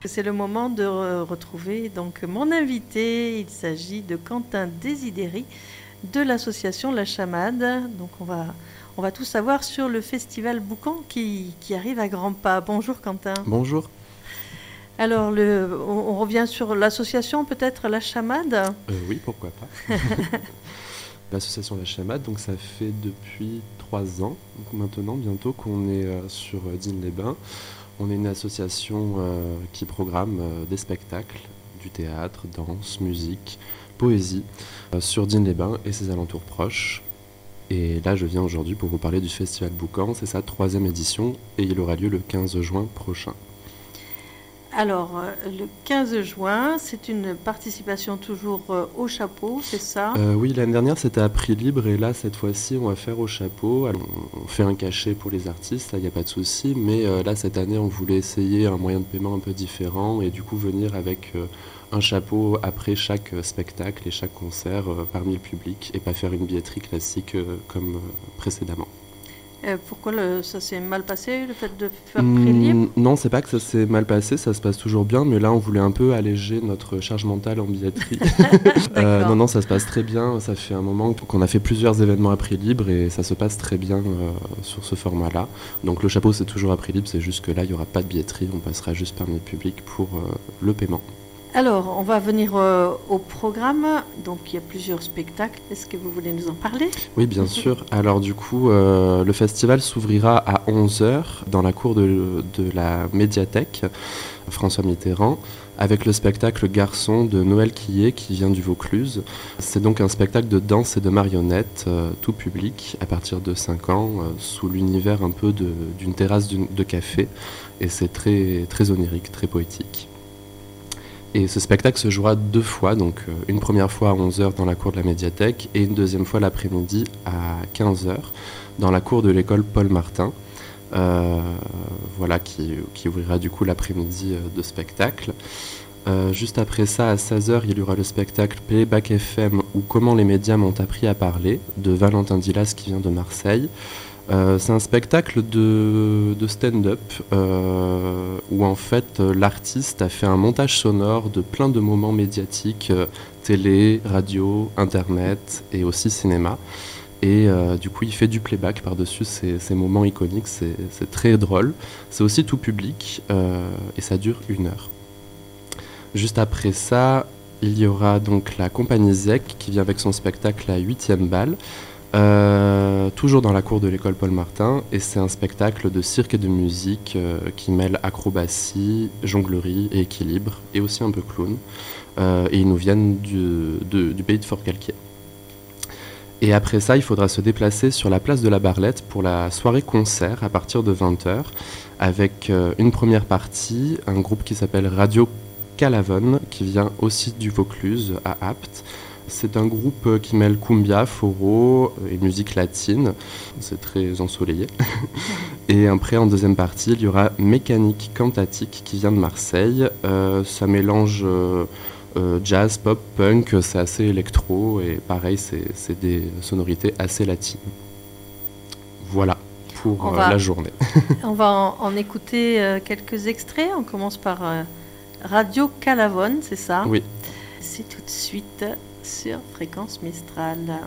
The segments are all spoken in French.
C'est le moment de retrouver donc mon invité. Il s'agit de Quentin Desideri de l'association La Chamade. Donc on va tout savoir sur le festival Boucan qui arrive à grands pas. Bonjour Quentin. Bonjour. Alors on revient sur l'association peut-être La Chamade. Oui, pourquoi pas. L'association La Chamade, donc ça fait depuis 3 ans donc maintenant bientôt qu'on est sur Digne-les-Bains. On est une association qui programme des spectacles, du théâtre, danse, musique, poésie sur Digne-les-Bains et ses alentours proches. Et là, je viens aujourd'hui pour vous parler du Festival Boucan. C'est sa 3e édition et il aura lieu le 15 juin prochain. Alors, le 15 juin, c'est une participation toujours au chapeau, c'est ça ? Oui, l'année dernière, c'était à prix libre et là, cette fois-ci, on va faire au chapeau. Alors, on fait un cachet pour les artistes, ça, il n'y a pas de souci. Mais là, cette année, on voulait essayer un moyen de paiement un peu différent et du coup venir avec un chapeau après chaque spectacle et chaque concert parmi le public et pas faire une billetterie classique comme précédemment. Pourquoi ça s'est mal passé, le fait de faire prix libre ? Non, c'est pas que ça s'est mal passé, ça se passe toujours bien, mais là on voulait un peu alléger notre charge mentale en billetterie. Non, ça se passe très bien, ça fait un moment qu'on a fait plusieurs événements à prix libre et ça se passe très bien sur ce format-là. Donc le chapeau c'est toujours à prix libre, c'est juste que là il n'y aura pas de billetterie, on passera juste parmi le public pour le paiement. Alors, on va venir au programme. Donc, il y a plusieurs spectacles. Est-ce que vous voulez nous en parler ? Oui, bien sûr. Alors, du coup, le festival s'ouvrira à 11h dans la cour de la médiathèque François Mitterrand avec le spectacle Garçon de Noël Quillet qui vient du Vaucluse. C'est donc un spectacle de danse et de marionnettes, tout public, à partir de 5 ans, sous l'univers un peu d'une terrasse de café. Et c'est très, très onirique, très poétique. Et ce spectacle se jouera 2 fois, donc une première fois à 11h dans la cour de la médiathèque et une deuxième fois l'après-midi à 15h dans la cour de l'école Paul Martin, qui ouvrira du coup l'après-midi de spectacle. Juste après ça, à 16h, il y aura le spectacle Playback FM ou Comment les médias m'ont appris à parler de Valentin Dilas qui vient de Marseille. C'est un spectacle de stand-up où en fait l'artiste a fait un montage sonore de plein de moments médiatiques, télé, radio, internet et aussi cinéma. Et du coup il fait du playback par-dessus ces moments iconiques, c'est très drôle. C'est aussi tout public et ça dure 1 heure. Juste après ça, il y aura donc la compagnie ZEC qui vient avec son spectacle La 8e balle. Toujours dans la cour de l'école Paul Martin, et c'est un spectacle de cirque et de musique qui mêle acrobatie, jonglerie et équilibre, et aussi un peu clown. Et ils nous viennent du pays de Forcalquier. Et après ça, il faudra se déplacer sur la place de la Barlette pour la soirée concert à partir de 20h, avec une première partie, un groupe qui s'appelle Radio Calavone, qui vient aussi du Vaucluse, à Apt. C'est un groupe qui mêle cumbia, foro et musique latine. C'est très ensoleillé. Et après, en deuxième partie, il y aura Mécanique Cantatique qui vient de Marseille. Ça mélange jazz, pop, punk, c'est assez électro et pareil, c'est des sonorités assez latines. Voilà pour la journée. On va en écouter quelques extraits. On commence par Radio Calavone, c'est ça ? Oui. C'est tout de suite sur Fréquence Mistral.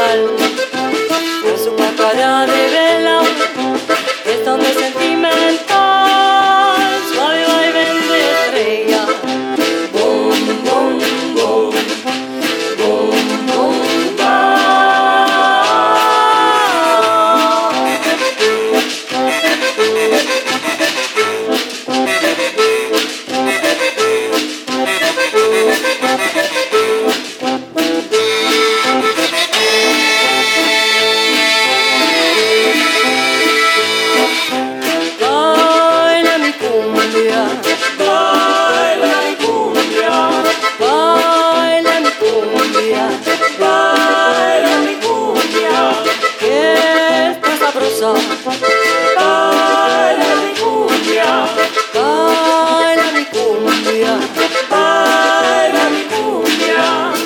igual. En su cara de vela es donde sentimental suave vaivén de estrella. Boom, boom, boom, boom, boom, baila mi cumbia, baila mi cumbia, baila mi cumbia.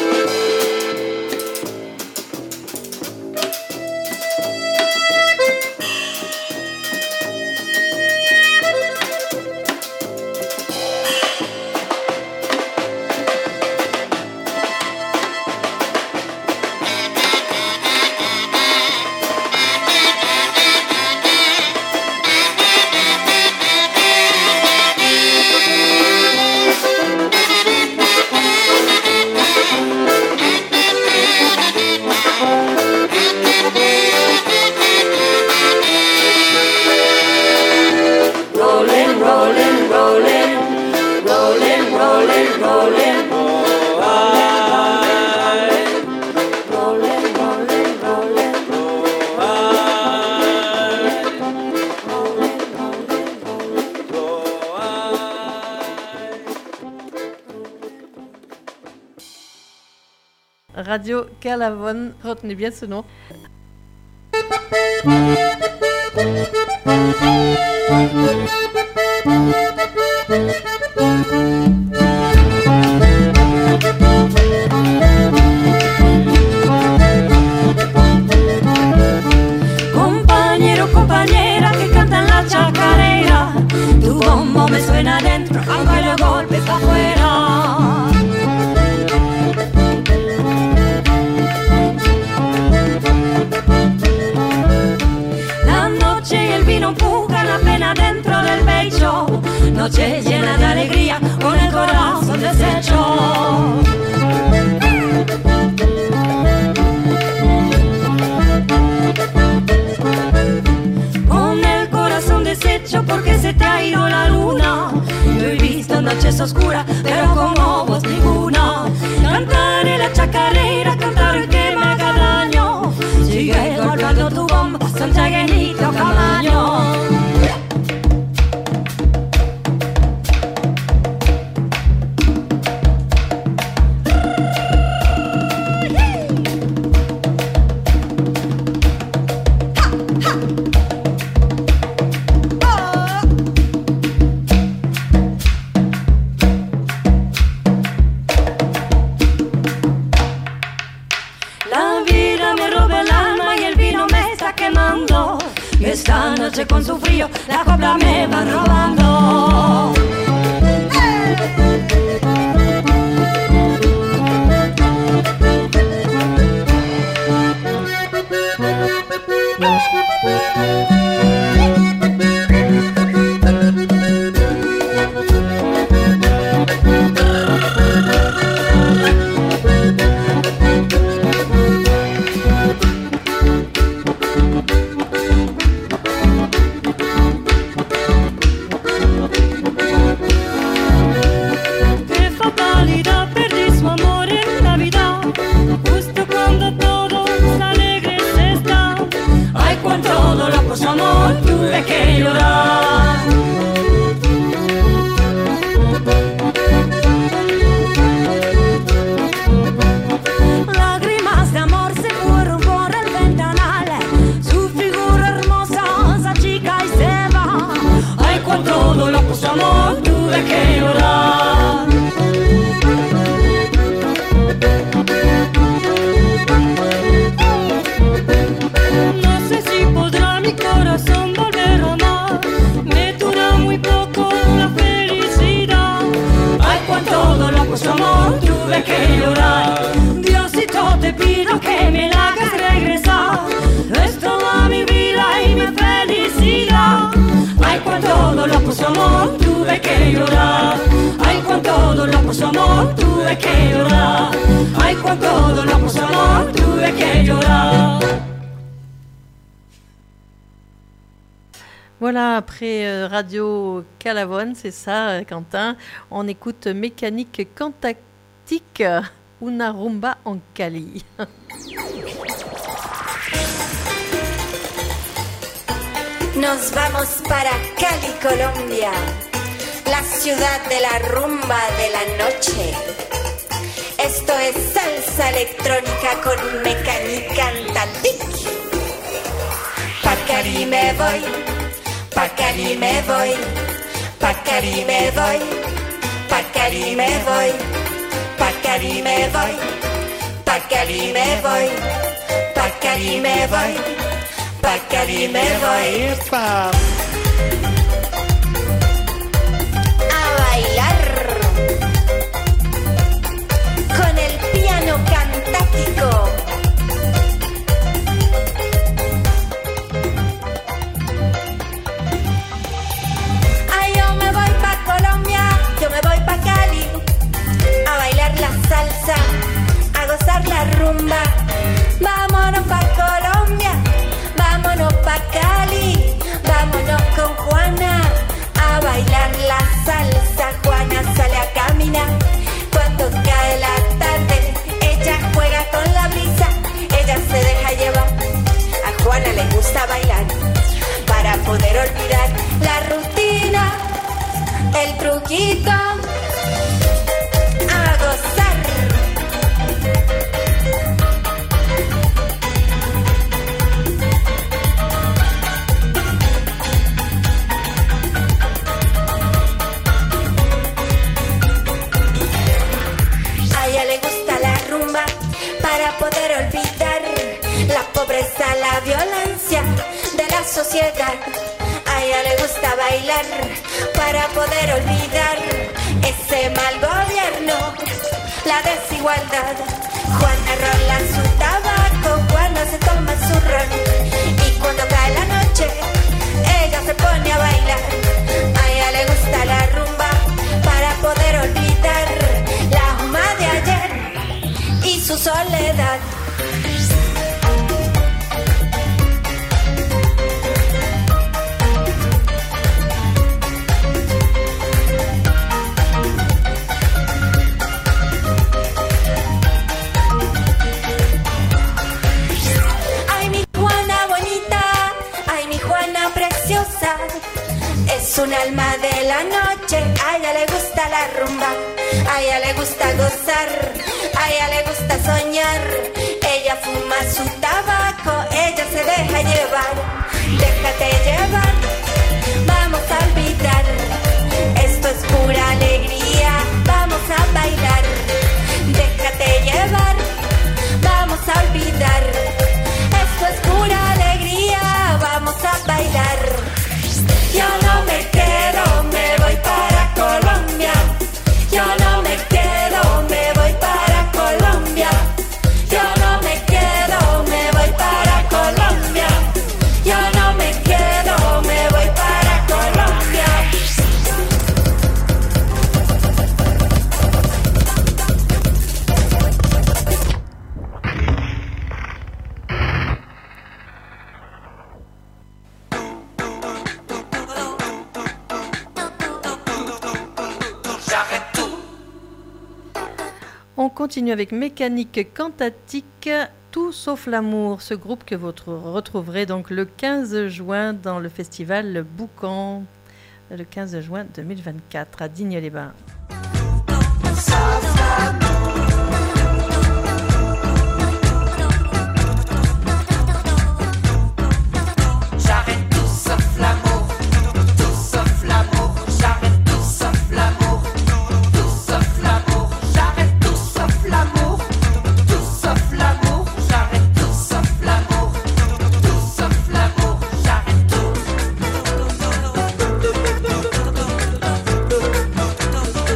Radio Calavon, retenez bien ce nom. Compañero, compañera que cantan la chacarera, tu bombo me suena adentro, aunque los golpes está afuera. Empujan la pena dentro del pecho, noche llena de alegría con el corazón deshecho. Con el corazón deshecho porque se te ha ido la luna. Yo he visto noches oscuras, pero como vos ninguna. Cantar en la chacarera, cantar que me haga daño. Sigue golpeando tu bomba, Santiaguenito Camaño. Esta noche con su frío la copla me va robando. Que llorar. Lágrimas de amor se fueron por el ventanal, su figura hermosa se achica y se va. Ay, cuánto dolor por su amor tuve que llorar. No sé si podrá mi corazón volver a amar, me dura muy poco la felicidad. Ay, cuánto dolor por su amor tuve que llorar. Diosito, te pido que me la hagas regresar. bailar. Ay, cuánto dolor por su amor tuve que llorar. Ay, cuánto dolor por su amor tuve que llorar. Ay, cuánto dolor por su amor tuve que llorar. Voilà, après Radio Calavone, c'est ça, Quentin. On écoute Mécanique Cantatique, una rumba en Cali. Nos vamos para Cali, Colombia, la ciudad de la rumba de la noche. Esto es salsa electrónica con Mécanique Cantatique. Pa' Cali me voy. Pa' Cali me voy, pa' Cali me voy, pa' Cali me voy, pa' Cali me voy, pa' Cali me voy, pa' Cali me voy, pa' Cali me voy. A bailar con el piano cantático. Yo me voy pa' Cali a bailar la salsa, a gozar la rumba. Vámonos pa' Colombia, vámonos pa' Cali, vámonos con Juana a bailar la salsa. Juana sale a caminar cuando cae la tarde. Ella juega con la brisa, ella se deja llevar. A Juana le gusta bailar para poder olvidar la rutina. El truquito a gozar. A ella le gusta la rumba para poder olvidar la pobreza, la violencia de la sociedad. A ella le gusta bailar para poder olvidar ese mal gobierno, la desigualdad. Juana rola su tabaco cuando se toma su ron, y cuando cae la noche ella se pone a bailar. A ella le gusta la rumba para poder olvidar la humedad de ayer y su soledad. Es un alma de la noche, a ella le gusta la rumba, a ella le gusta gozar, a ella le gusta soñar. Ella fuma su tabaco, ella se deja llevar. Déjate llevar, vamos a olvidar. Esto es pura alegría, vamos a bailar. Déjate llevar, vamos a olvidar. Esto es pura alegría, vamos a bailar. Yo no me quedo, me voy para Colombia. Yo no me quedo, me voy para Colombia. Yo no me quedo, me voy para Colombia. Yo no me quedo, me voy para Colombia. On continue avec Mécanique Cantatique, Tout sauf l'amour, ce groupe que vous retrouverez donc le 15 juin dans le festival Boucan, le 15 juin 2024 à Digne-les-Bains. Tout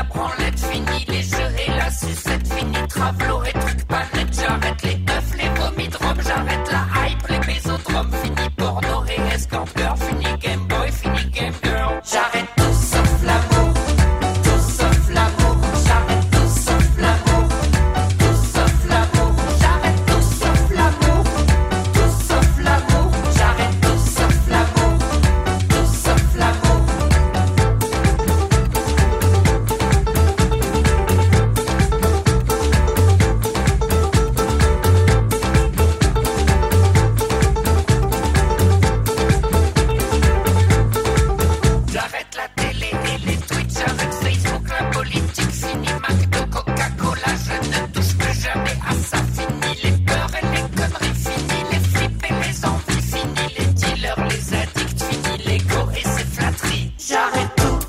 branlette, fini les jeux et la sucette, fini travelo et trucs pas net. J'arrête les œufs, les vomis de rhum, j'arrête la hype, les bésodromes, fini porno et escort girl, fini Game Boy, fini Game Girl. J'arrête tout sauf l'amour, tout sauf l'amour, j'arrête tout sauf l'amour, tout sauf l'amour, j'arrête tout sauf l'amour, tout sauf l'amour, j'arrête tout sauf l'amour, tout sauf l'amour. J'arrête la télé et les tweets, j'arrête Facebook, la politique, fini McDo, Coca-Cola, je ne touche plus jamais à ça, fini les peurs et les conneries, fini les flips et les envies, fini les dealers, les addicts, fini l'ego et ses flatteries. J'arrête tout,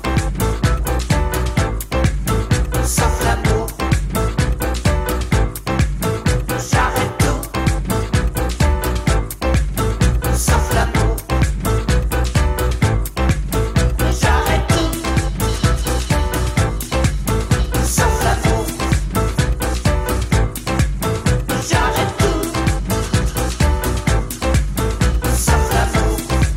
sauf l'amour. J'arrête tout, sauf l'amour. J'arrête tout, sauf l'amour. J'arrête tout, sauf l'amour.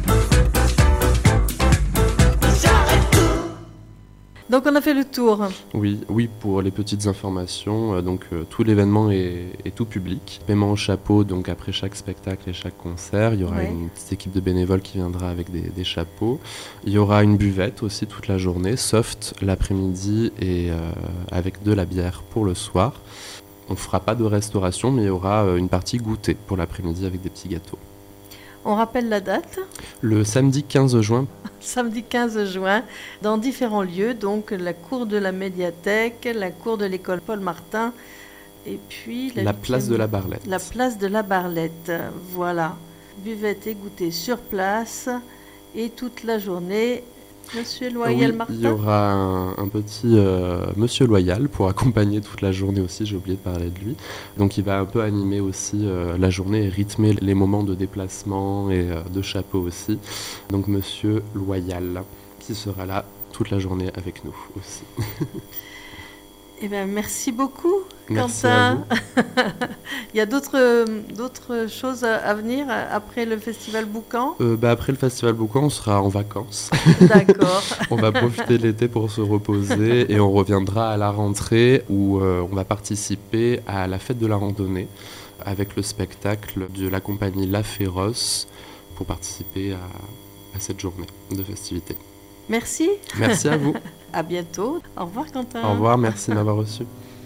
J'arrête tout. Donc on a fait le tour. Oui, pour les petites informations, tout l'événement est tout public. Paiement au chapeau, donc après chaque spectacle et chaque concert, il y aura Ouais. une petite équipe de bénévoles qui viendra avec des chapeaux. Il y aura une buvette aussi toute la journée, soft l'après-midi et avec de la bière pour le soir. On fera pas de restauration, mais il y aura une partie goûter pour l'après-midi avec des petits gâteaux. On rappelle la date, Le samedi 15 juin, samedi 15 juin, dans différents lieux, donc la cour de la médiathèque, la cour de l'école Paul Martin, et puis la place de la Barlette. La place de la Barlette, voilà. Buvette et goûter sur place, et toute la journée. Monsieur Loyal Oui, Martin. il y aura un petit Monsieur Loyal pour accompagner toute la journée aussi, j'ai oublié de parler de lui. Donc il va un peu animer aussi la journée et rythmer les moments de déplacement et de chapeau aussi. Donc Monsieur Loyal qui sera là toute la journée avec nous aussi. Eh bien, merci beaucoup, Merci à Quentin. Il y a d'autres choses à venir après le Festival Boucan. Après le Festival Boucan, on sera en vacances. D'accord. On va profiter de l'été pour se reposer et on reviendra à la rentrée où on va participer à la fête de la randonnée avec le spectacle de la compagnie La Féroce pour participer à cette journée de festivités. Merci. Merci à vous. À bientôt. Au revoir, Quentin. Au revoir, merci de m'avoir reçu.